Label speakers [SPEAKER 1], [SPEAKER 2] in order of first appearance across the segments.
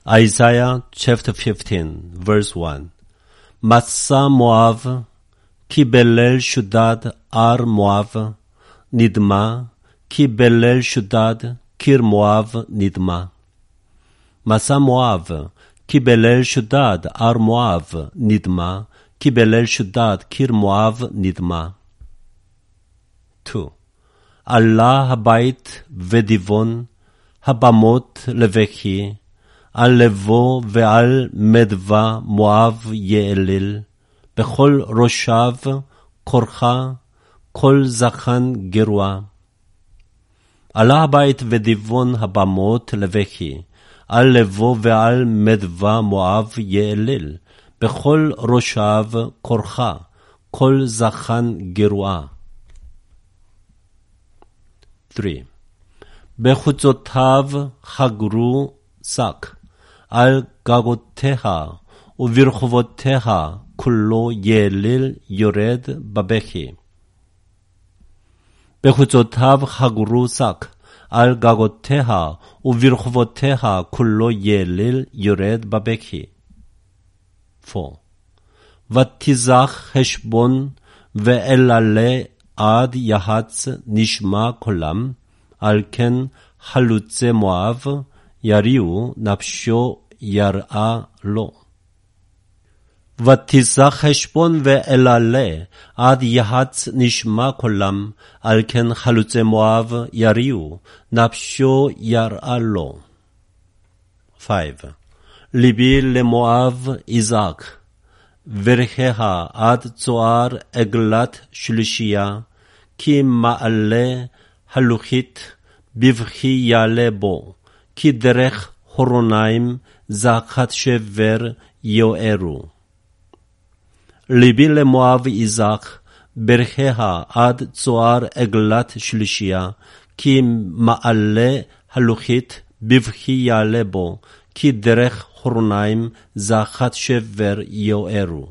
[SPEAKER 1] Isaiah chapter 15 verse 1. מסע מואב, כי בליל שודד הר מואב נדמה, כי בליל שודד קיר מואב נדמה. מסע מואב, כי בליל שודד הר מואב נדמה, כי בליל שודד קיר מואב נדמה. 2. עלה הבית ודיבון, הבמות לבכי, על לבו ועל מדווה מואב יעליל, בכל ראשיו כורחה, כל זכן גרוע. עלה הבית ודיבון הבמות לבכי, על לבו ועל מדווה מואב יעליל, בכל ראשיו כורחה, כל זכן גרוע. 3. בחוצותיו חגרו שק, על גגותיה וברחובותיה כולו יעליל יורד בבכי. בחוצותיו חגרו שק, על גגותיה וברחובותיה כולו יעליל יורד בבכי. 4. ותזך חשבון ואלעלה עד יחץ נשמע קולם, על כן חלוצי מואב יריעו נפשו יראה לו. ותזך חשבון ואלעלה עד יחץ נשמע קולם, על כן חלוצי מואב יריעו נפשו יראה לו. 5. ליבי למואב יזעק, ברכיה עד צוער עגלת שלישייה, כי מעלה הלוחית בבכי יעלה בו, כי דרך חורוניים זעקת שבר יוארו. ליבי למואב יזעק, ברכיה עד צוער עגלת שלישייה, כי מעלה הלוחית בבכי יעלה בו, כי דרך חורוניים זעקת שבר יוארו.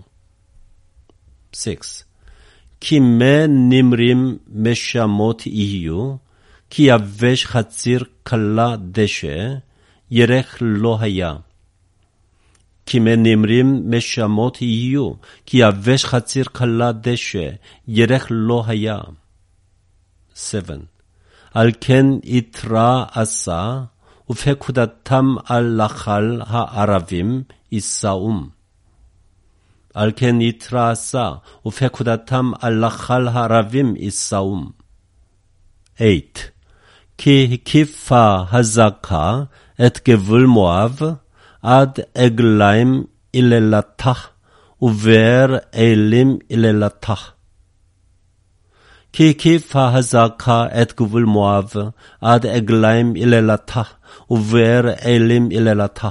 [SPEAKER 1] 6. כי מי נמרים משמות יהיו, כי יבש חציר קלה דשא, ירך לא היה. כי מי נמרים משמות יהיו, כי יבש חציר קלה דשא, ירך לא היה. 7. על כן יתרע עשה, ופקודתם על לחל הערבים יסעום. על כן יתרע עשה, ופקודתם על לחל הערבים יסעום. 8. כי הקיפה הזקה את גבול מואב, עד עגליים אלילתה, ובאר אלים אלילתה. כי הקיפה הזקה את גבול מואב, עד עגליים אלילתה, ובאר אלים אלילתה.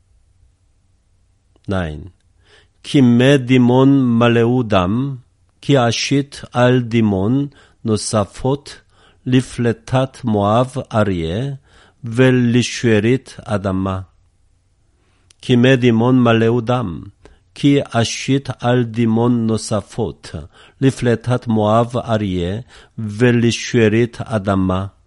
[SPEAKER 1] 9. כי מי דימון מלאו דם, כי אשית על דימון נוספות לפלטת מואב אריה, ולשארית אדמה. כי מי דימון מלאו דם, כי אשית על דימון נוספות לפלטת מואב אריה, ולשארית אדמה.